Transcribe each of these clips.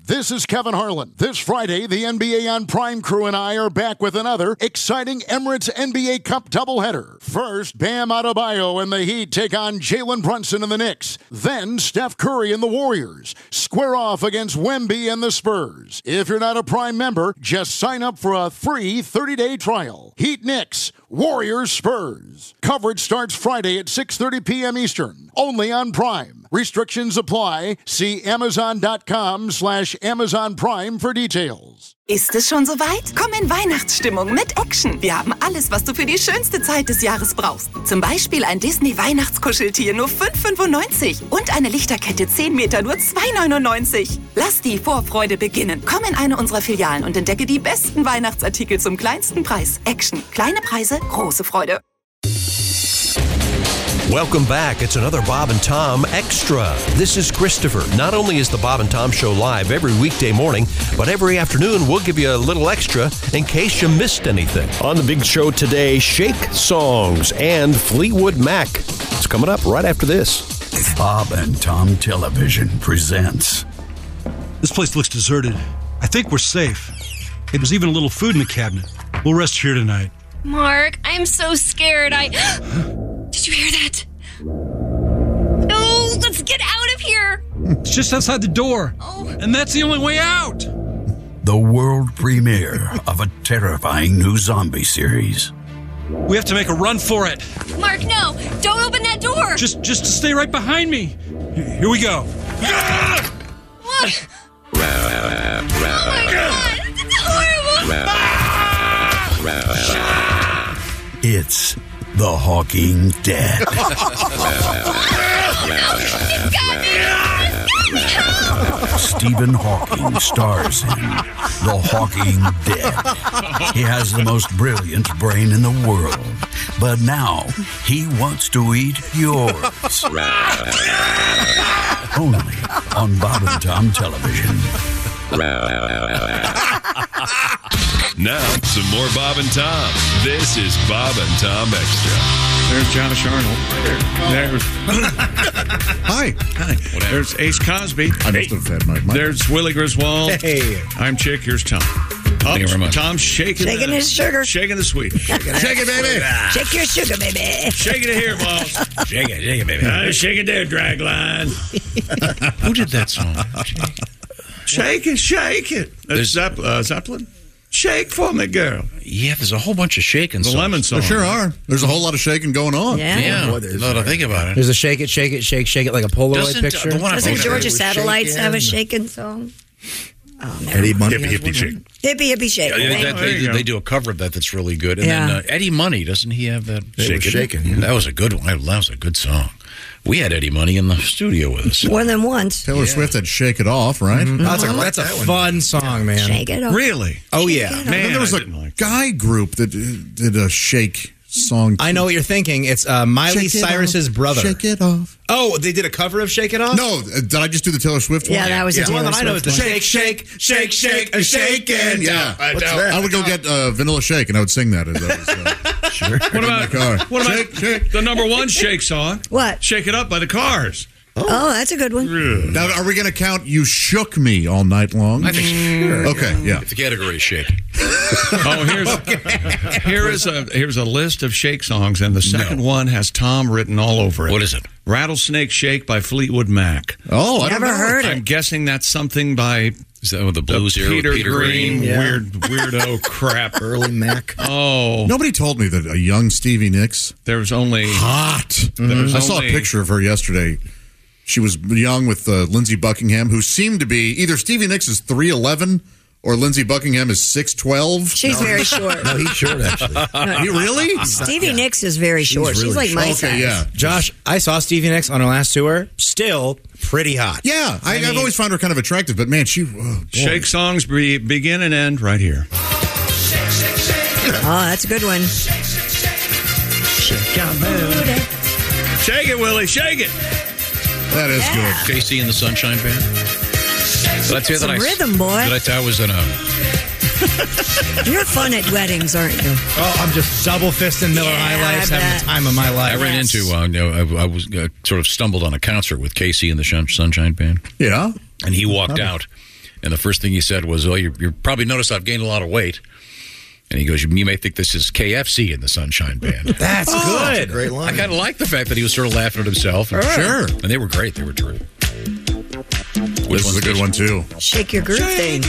This is Kevin Harlan. This Friday, the NBA on Prime crew and I are back with another exciting Emirates NBA Cup doubleheader. First, Bam Adebayo and the Heat take on Jalen Brunson and the Knicks. Then, Steph Curry and the Warriors square off against Wemby and the Spurs. If you're not a Prime member, just sign up for a free 30-day trial. Heat Knicks, Warriors Spurs. Coverage starts Friday at 6:30 p.m. Eastern, only on Prime. Restrictions apply. See Amazon.com/Amazon Prime for details. Ist es schon soweit? Komm in Weihnachtsstimmung mit Action. Wir haben alles, was du für die schönste Zeit des Jahres brauchst. Zum Beispiel ein Disney-Weihnachtskuscheltier nur $5,95 und eine Lichterkette 10 Meter nur $2,99. Lass die Vorfreude beginnen. Komm in eine unserer Filialen und entdecke die besten Weihnachtsartikel zum kleinsten Preis. Action. Kleine Preise, große Freude. Welcome back. It's another Bob and Tom Extra. This is Christopher. Not only is the Bob and Tom Show live every weekday morning, but every afternoon we'll give you a little extra in case you missed anything. On the big show today, Shake Songs and Fleetwood Mac. It's coming up right after this. Bob and Tom Television presents. This place looks deserted. I think we're safe. Hey, there's even a little food in the cabinet. We'll rest here tonight. Mark, I'm so scared. Did you hear that? No, let's get out of here. It's just outside the door. Oh. And that's the only way out. The world premiere of a terrifying new zombie series. We have to make a run for it. Mark, no. Don't open that door. Just to stay right behind me. Here we go. What? Oh, my God. It's horrible. It's The Hawking Dead. Stephen Hawking stars in The Hawking Dead. He has the most brilliant brain in the world, but now he wants to eat yours. Only on Bob and Tom Television. Now, some more Bob and Tom. This is Bob and Tom Extra. There's Josh Arnold. There's Hi. There's Ace Cosby. I must have had my mic. There's Willie Griswold. Hey. I'm Chick. Here's Tom. Thank you very much. Tom's shaking his sugar. Shaking the sweet. Shake it, baby. Shake your sugar, baby. Shaking it here, boss. Shake it, baby. Shake it there, dragline. Who did that song? Shake it. That's Zeppelin. Shake for me, girl. Yeah, there's a whole bunch of shaking songs. The Lemon song. There sure are. There's a whole lot of shaking going on. Yeah. Now that I think about it. There's a shake it like a Polaroid picture. Doesn't Georgia Satellites have a shaking song? Oh, Eddie Money. Hippie shake. Hippie shake. They do a cover of that that's really good. And then Eddie Money, doesn't he have that? Shaking. Yeah. That was a good one. That was a good song. We had Eddie Money in the studio with us. More than once. Taylor Swift had Shake It Off, right? Mm-hmm. That's a fun song, man. Shake it off. Really? Oh, yeah. Man, there was a guy group that did a shake song. I know what you're thinking. It's Miley Cyrus's brother. Shake It Off. Oh, they did a cover of Shake It Off? No, did I just do the Taylor Swift one? Yeah, that was the one that I know is the shake, and shaking. Yeah, I would go get Vanilla Shake, and I would sing that as I was sure. What about shake. The number one shake song? What? Shake It Up by the Cars. Oh, that's a good one. Now, are we going to count You Shook Me all night long? I think sure. Okay, yeah. The category is shake. Here's a list of shake songs, and the second one has Tom written all over it. What is it? Rattlesnake Shake by Fleetwood Mac. Oh, I never heard it. I'm guessing that's something by Is that with the blues era? Peter Green, Yeah. weirdo crap. Early Mac. Oh. Nobody told me that a young Stevie Nicks. There's only... Hot. I saw a picture of her yesterday. She was young with Lindsey Buckingham, who seemed to be either Stevie Nicks is 3'11", or Lindsey Buckingham is 6'12". She's very short. No, he's short, actually. You really? Stevie Nicks is very short. She's like my size. Okay, yeah. Josh, I saw Stevie Nicks on her last tour. Still pretty hot. Yeah, I've always found her kind of attractive, but man, she... Shake songs begin and end right here. Oh, that's a good one. Shake it, Willie, shake it. That is good. KC and the Sunshine Band. Did I tell you Some rhythm, boy. Did I tell you I was in a... You're fun at weddings, aren't you? Oh, I'm just double fisting Miller High Life, having the time of my life. I ran into, I was sort of stumbled on a concert with KC and the Sunshine Band. Yeah. And he walked out. And the first thing he said was, "Oh, you probably noticed I've gained a lot of weight." And he goes, "You may think this is KFC in the Sunshine Band." That's good. That's a great line. I kind of like the fact that he was sort of laughing at himself. And Sure. And they were great. They were terrific. This is a good one, too. Shake your groove thing.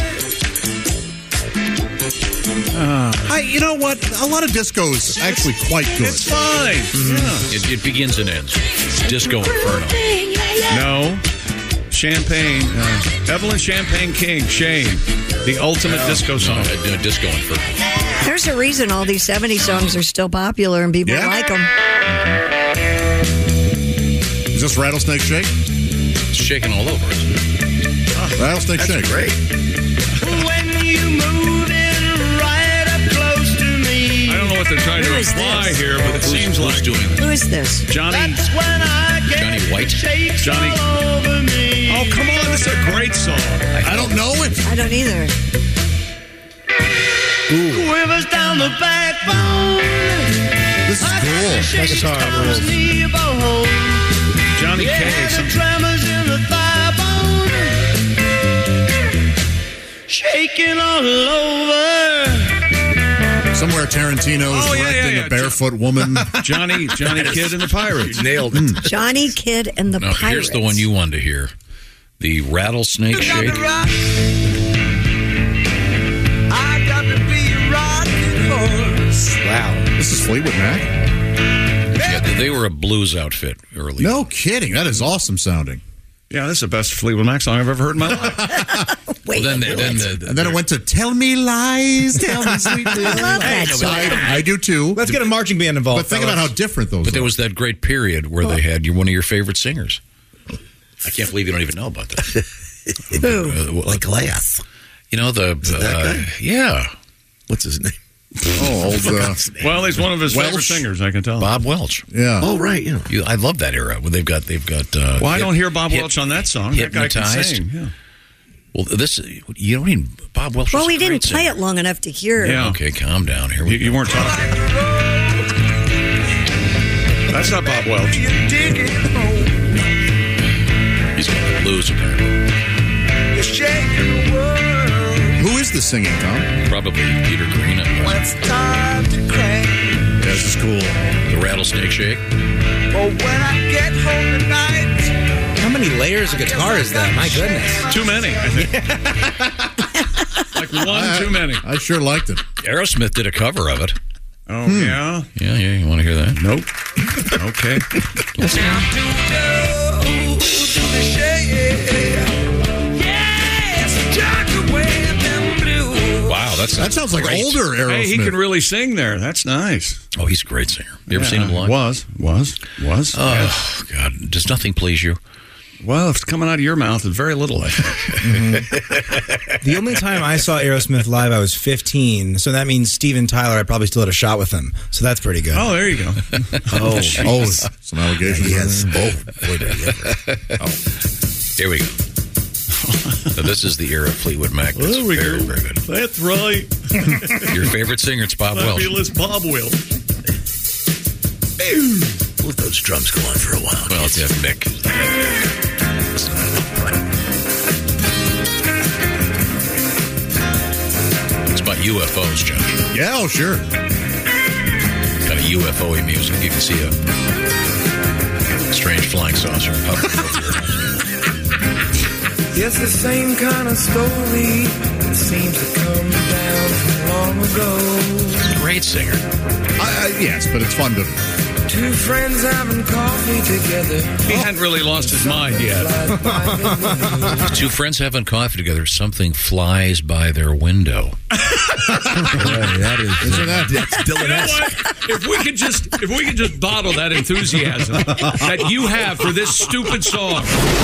You know what? A lot of disco is actually quite good. It's fine. Yeah. It begins and ends. Disco Inferno. No. Champagne. Evelyn Champagne King. Shame. The ultimate disco song. Disco Inferno. There's a reason all these 70s songs are still popular and people like them. Is this Rattlesnake Shake? It's shaking all over, isn't it? Rattlesnake Shake. Great. When you move in right up close to me. I don't know what they're trying to imply here, but it seems like doing it. Who is this? Johnny White. Johnny. Oh, come on. This is a great song. I don't know it. I don't either. Quivers down the backbone. This is cool. My guitar rules. Johnny K. Tremors in the thigh bone. Shaking all over. Somewhere Tarantino is directing a barefoot woman. Johnny Kidd and the Pirates. You nailed it. Johnny Kidd and the Pirates. Here's the one you wanted to hear. The Rattlesnake Shake. I got to be a rocking horse. Wow. This is Fleetwood Mac? Yeah, they were a blues outfit early. No kidding. That is awesome sounding. Yeah, this is the best Fleetwood Mac song I've ever heard in my life. Wait, Well, And then it went to Tell Me Lies, Tell Me Sweet Little I love that Lies. song. I do too. Let's get a marching band involved. But think about how different those But there are. was that great period where they had one of your favorite singers. I can't believe you don't even know about that. Who? Like Glass. You know, that guy? yeah. What's his name? Oh, old. Well, he's one of his favorite Welch? singers, I can tell. Bob Welch. Yeah. Oh, right. Yeah. I love that era when they've got. Well, I don't hear Bob Welch on that song. That guy can Hypnotized. sing. Yeah. Well, you don't even Bob Welch. Well, was we a great didn't play singer. it long enough to hear it. Yeah. Okay, calm down. Here You weren't talking. That's not Bob Welch. He's got the blues apparently. You're shaking the world. Who is the singing, Tom? Probably Peter Green. When it's time to crank. Yeah, this is cool. The Rattlesnake Shake. Or when I get home tonight. How many layers of guitar is that? My goodness. Too many, I think. Like one too many. I sure liked it. Aerosmith did a cover of it. Oh, yeah? Yeah. You want to hear that? Nope. Okay. Wow, that sounds like great. older Aerosmith. Hey, he can really sing there. That's nice. Oh, he's a great singer. You ever seen him live? Was. Oh, God. Does nothing please you? Well, if it's coming out of your mouth, it's very little, I think. The only time I saw Aerosmith live, I was 15. So that means Steven Tyler, I probably still had a shot with him. So that's pretty good. Oh, there you go. Some allegations. Yes. Here we go. So this is the era of Fleetwood Mac. That's There we very, go. very good. That's right. Your favorite singer, it's Bob Welch. Fabulous Bob Welch. Let those drums go on for a while. Well, it's Mick. It's about UFOs, Josh. Yeah, oh, sure. Kind of UFO-y music. You can see a strange flying saucer hovering over your house. Yes, the same kind of story that seems to come down from long ago. He's a great singer. Yes, but it's fun to... Two friends having coffee together. He hadn't really lost his mind yet. Two friends having coffee together. Something flies by their window. Isn't that... That's Dylan. You know what? If we could just bottle that enthusiasm that you have for this stupid song.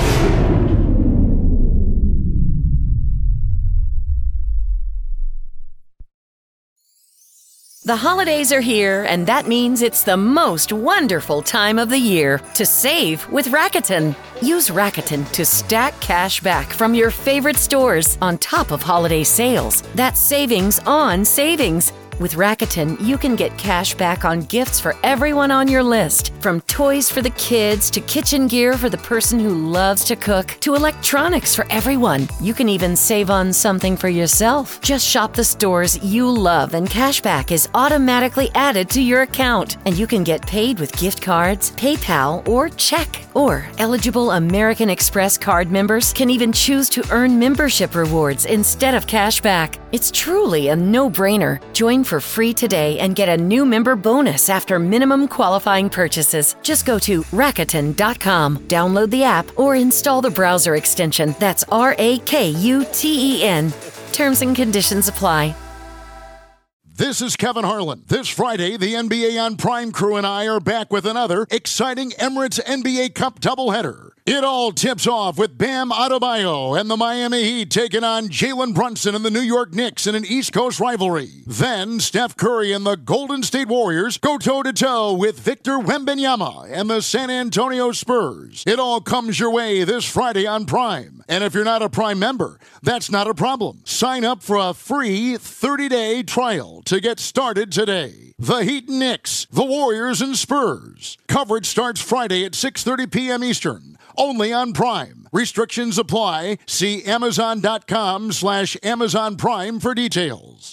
The holidays are here, and that means it's the most wonderful time of the year to save with Rakuten. Use Rakuten to stack cash back from your favorite stores on top of holiday sales. That's savings on savings. With Rakuten, you can get cash back on gifts for everyone on your list. From toys for the kids, to kitchen gear for the person who loves to cook, to electronics for everyone. You can even save on something for yourself. Just shop the stores you love and cashback is automatically added to your account. And you can get paid with gift cards, PayPal, or check. Or eligible American Express card members can even choose to earn membership rewards instead of cashback. It's truly a no-brainer. Join for free today and get a new member bonus after minimum qualifying purchases. Just go to Rakuten.com, download the app, or install the browser extension. That's RAKUTEN. Terms and conditions apply. This is Kevin Harlan. This Friday, the NBA on Prime crew and I are back with another exciting Emirates NBA Cup doubleheader. It all tips off with Bam Adebayo and the Miami Heat taking on Jalen Brunson and the New York Knicks in an East Coast rivalry. Then Steph Curry and the Golden State Warriors go toe-to-toe with Victor Wembanyama and the San Antonio Spurs. It all comes your way this Friday on Prime. And if you're not a Prime member, that's not a problem. Sign up for a free 30-day trial to get started today. The Heat and Knicks, the Warriors and Spurs. Coverage starts Friday at 6:30 p.m. Eastern. Only on Prime. Restrictions apply. See Amazon.com/Amazon Prime for details.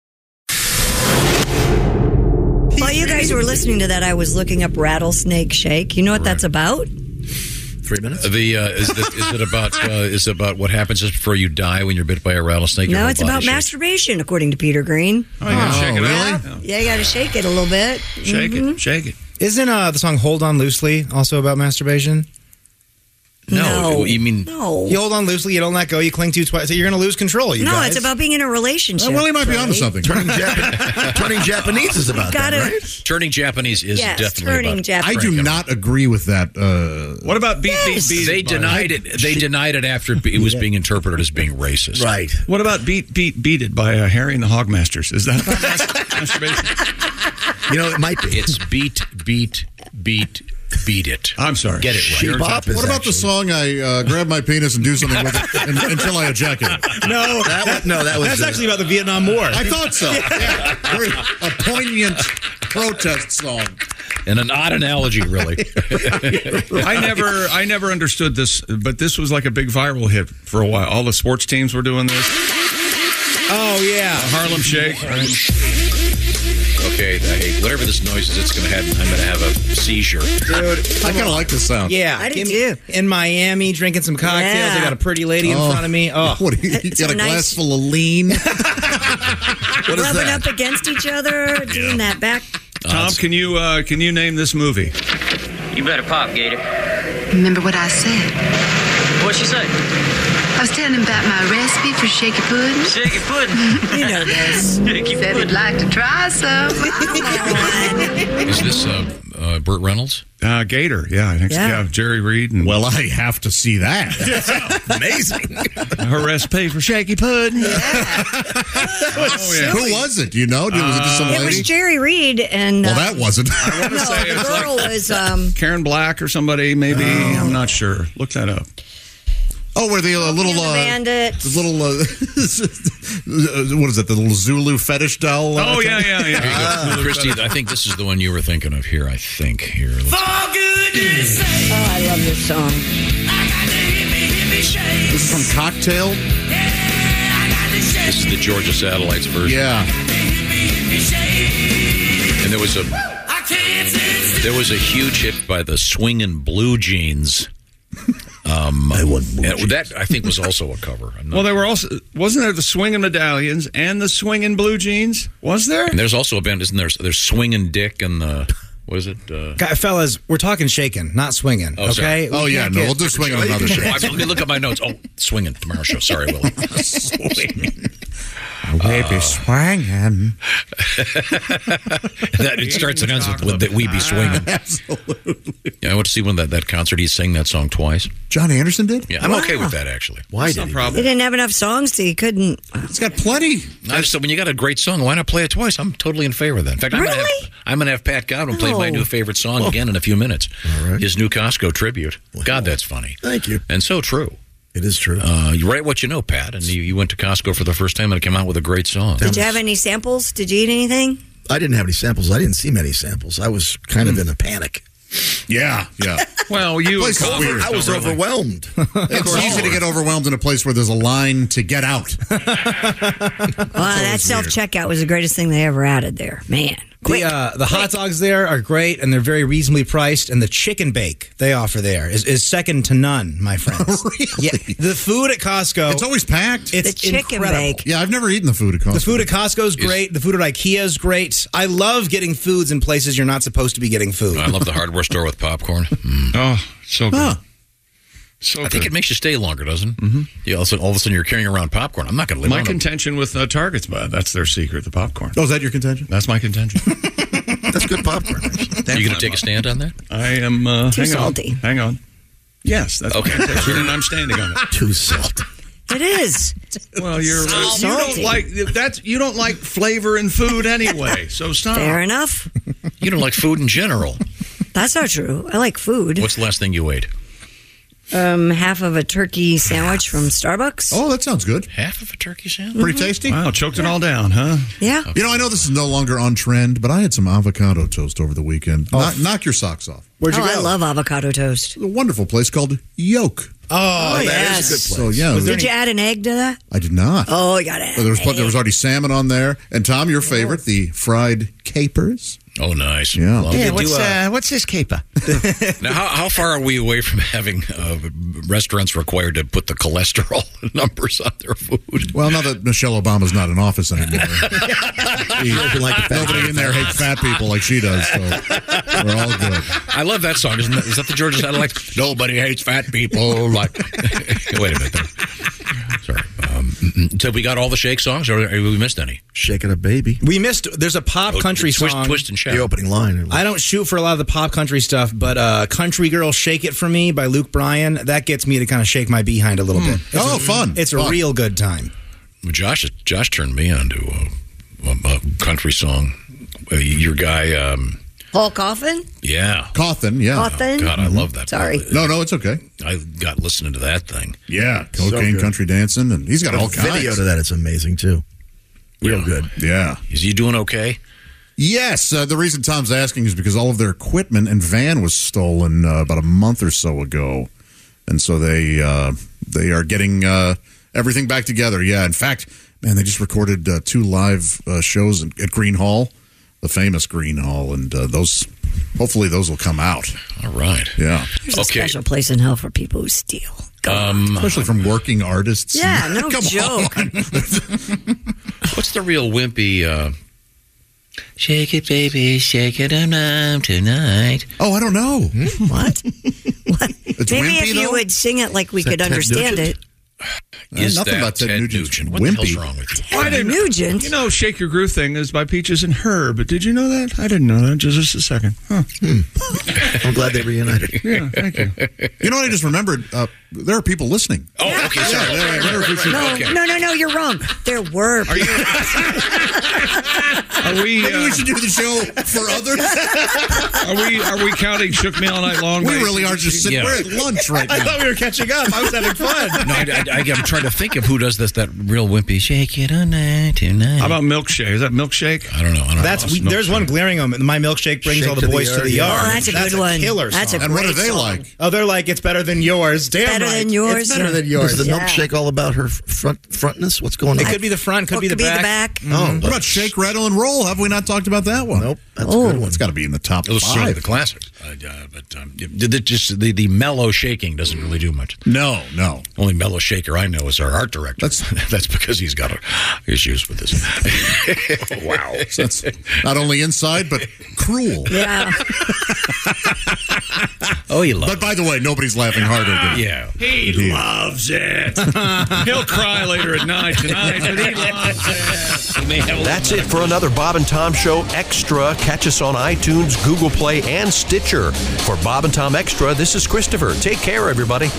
While you guys were listening to that, I was looking up Rattlesnake Shake. You know what that's about? 3 minutes. Is it about what happens just before you die when you're bit by a rattlesnake? No, it's about masturbation, according to Peter Green. Oh, you gotta shake it out? Yeah, you got to shake it a little bit. Shake it. Isn't the song "Hold On Loosely" also about masturbation? No, you mean you hold on loosely, you don't let go, you cling to twice. So you're going to lose control. You guys. It's about being in a relationship. Well, he might be onto something. Turning Japanese is about that, right? Turning Japanese is definitely about Japanese. I do not agree with that. What about beat? They denied it. They denied it after it was being interpreted as being racist. Right. What about beat it by Harry and the Hogmasters? Is that about masturbation? You know, it might be. It's beat it. I'm sorry. Get it right. What about the song I grab my penis and do something with it until I ejaculate? No, that's actually about the Vietnam War. I thought so. Yeah. Very a poignant protest song. And an odd analogy, really. I never understood this, but this was like a big viral hit for a while. All the sports teams were doing this. Oh yeah, the Harlem Shake. Okay, whatever this noise is, I'm going to have a seizure. Dude, I kind of like this sound. Yeah, I do too. In Miami, drinking some cocktails. Yeah. I got a pretty lady in front of me. Oh, what? You got a glass full of lean. Rubbing up against each other, doing that back. Tom, can you name this movie? You better pop, Gator. Remember what I said? What'd she say? I was telling him about my recipe for shaky pudding. Shaky pudding. You know this. Shaky Said he'd like to try some. Is this Burt Reynolds? Gator, yeah, I think so. Yeah, Jerry Reed. And well, I have to see that. Amazing. Her recipe for shaky pudding. Yeah. Who was it? Do you know? Was it just some lady? It was Jerry Reed, and well, that wasn't. the girl was Karen Black or somebody. Maybe I'm not sure. Look that up. Oh, where the little bandit. The little what is it? The little Zulu fetish doll. Oh yeah. Christy, I think this is the one you were thinking of here. I think here. Oh, I love this song. This is from Cocktail. This is the Georgia Satellites version. Yeah. And there was a huge hit by the Swingin' Blue Jeans. That I think was also a cover. Well, there were wasn't there the Swingin' Medallions and the Swingin' Blue Jeans? Was there? And there's also a band, isn't there? There's Swingin' Dick and the what is it? Fellas, we're talking shaking, not swinging. Oh, okay? Oh yeah, we'll do swinging on another show. Let me look at my notes. Oh, swinging tomorrow show. Sorry, Willie. Swinging. We be swinging. It starts and ends with that we be swinging. Absolutely. Yeah, I went to see that concert. He sang that song twice. John Anderson did? Yeah, I'm okay with that actually. Why no did problem? He didn't have enough songs, so he couldn't. It's got plenty. So when you got a great song, why not play it twice? I'm totally in favor of that. In fact, I'm gonna have Pat Godwin play my new favorite song again in a few minutes. All right. His new Costco tribute. Wow. God, that's funny. Thank you. And so true. It is true. You write what you know, Pat, and you went to Costco for the first time and it came out with a great song. Did you have any samples? Did you eat anything? I didn't have any samples. I didn't see many samples. I was kind of in a panic. Yeah. Well, I was overwhelmed. It's easy to get overwhelmed in a place where there's a line to get out. Well, that self-checkout was the greatest thing they ever added there. Man. The hot dogs there are great, and they're very reasonably priced. And the chicken bake they offer there is second to none, my friends. Really? Yeah, the food at Costco. It's always packed. It's the chicken incredible. bake. Yeah, I've never eaten the food at Costco. The food at Costco is great. The food at IKEA is great. I love getting foods in places you're not supposed to be getting food. I love the hardware store with popcorn. Oh, so good. So I think it makes you stay longer, doesn't it? Mm-hmm. Yeah, all of a sudden you're carrying around popcorn. I'm not going to live My on contention with Target's, that's their secret, the popcorn. Oh, is that your contention? That's my contention. That's good popcorn. Are you going to take a stand on that? I am. Too salty. Hang on. Yes, that's okay. My contention, and I'm standing on it. Too salty. It is. Well, you don't like flavor in food anyway, so stop. Fair enough. You don't like food in general. That's not true. I like food. What's the last thing you ate? Half of a turkey sandwich from Starbucks. Oh, that sounds good. Half of a turkey sandwich? Pretty tasty. Wow, choked it all down, huh? Yeah. You know, I know this is no longer on trend, but I had some avocado toast over the weekend. Knock your socks off. Where'd you go? I love avocado toast. A wonderful place called Yoke. Oh, yes. That is a good So, place. yeah. Did you add an egg to that? I did not. Oh, you got to add But there was already salmon on there. And, Tom, your favorite, the fried capers. Oh, nice. Yeah. Love it. What's this caper? Now, how far are we away from having restaurants required to put the cholesterol numbers on their food? Well, now that Michelle Obama's not in office anymore. Nobody in there hates fat people like she does, so we're all good. I love that song. Is that the Georgia Satellite? Nobody hates fat people. Like, wait a minute. Sorry. So we got all the Shake songs, or we missed any? Shake It Up, Baby. We missed. There's a pop country song. Twist and Shout. The opening line. I don't shoot for a lot of the pop country stuff, but Country Girl Shake It For Me by Luke Bryan, that gets me to kind of shake my behind a little bit. Fun. It's a real good time. Josh turned me on to a country song. Your guy... Paul Coffin? Yeah. Coffin, yeah. Coffin? God, I love that. Sorry. No, it's okay. I got listening to that thing. Yeah, cocaine country dancing, and he's got all kinds. Video to that, it's amazing, too. Real good. Yeah. Is he doing okay? Yes. The reason Tom's asking is because all of their equipment and van was stolen about a month or so ago. And so they are getting everything back together. Yeah. In fact, man, they just recorded 2 live shows at Green Hall, the famous Green Hall, and hopefully those will come out. All right. Yeah. There's a special place in hell for people who steal. Especially from working artists. Yeah, no joke. What's the real wimpy... Shake it, baby, shake it tonight. Oh, I don't know. What? It's Maybe wimpy, if you though? would sing it like we could understand it. Is nothing that about Ted Nugent's What the hell's wimpy. wrong with you? Ted Nugent? You know, Shake Your Groove thing is by Peaches and Herb. Did you know that? I didn't know that. Just a second. Huh. I'm glad they reunited. Yeah, thank you. You know what I just remembered? There are people listening. Oh, okay, sorry. No, you're wrong. There were people. Maybe we should do the show for others. Are we counting Shook Me All Night Long? We really are just sitting. Yeah. We're at lunch right now. I thought we were catching up. I was having fun. No, I'm trying to think of who does that real wimpy. Shake it all night tonight. How about Milkshake? Is that Milkshake? I don't know. There's one glaring them. My milkshake brings all the boys to the yard. Oh, that's a good one. Killer song. That's a And what great are they song. like? Oh, they're like, it's better than yours. Damn Better right. than yours. It's better than yours. Is the milkshake all about her frontness? What's going on? It could be the front, could be the back. Oh, What about Shake, Rattle, and Roll? Have we not talked about that one? Nope. That's a good one. It's got to be in the top It was certainly 5. the classics. The mellow shaking doesn't really do much. No. Only mellow shaker I know is our art director. That's because he's got issues with this. Wow. So that's not only inside, but cruel. Yeah. Oh, he loves But by the way, nobody's laughing harder than Yeah. He loves it. He'll cry later at night tonight, but he loves it. That's it for another Bob and Tom Show Extra. Catch us on iTunes, Google Play, and Stitcher. For Bob and Tom Extra, this is Christopher. Take care, everybody.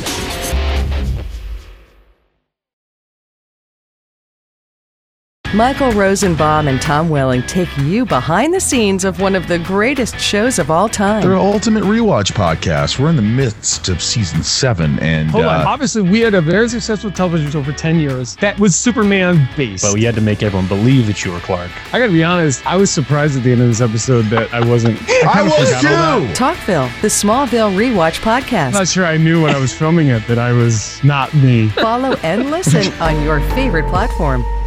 Michael Rosenbaum and Tom Welling take you behind the scenes of one of the greatest shows of all time. They're Ultimate Rewatch Podcast. We're in the midst of season 7, and hold on. Obviously, we had a very successful television show for 10 years that was Superman based. But we had to make everyone believe that you were Clark. I gotta be honest, I was surprised at the end of this episode that I wasn't. I was too. Talkville, the Smallville Rewatch Podcast. I'm not sure I knew when I was filming it that I was not me. Follow and listen on your favorite platform.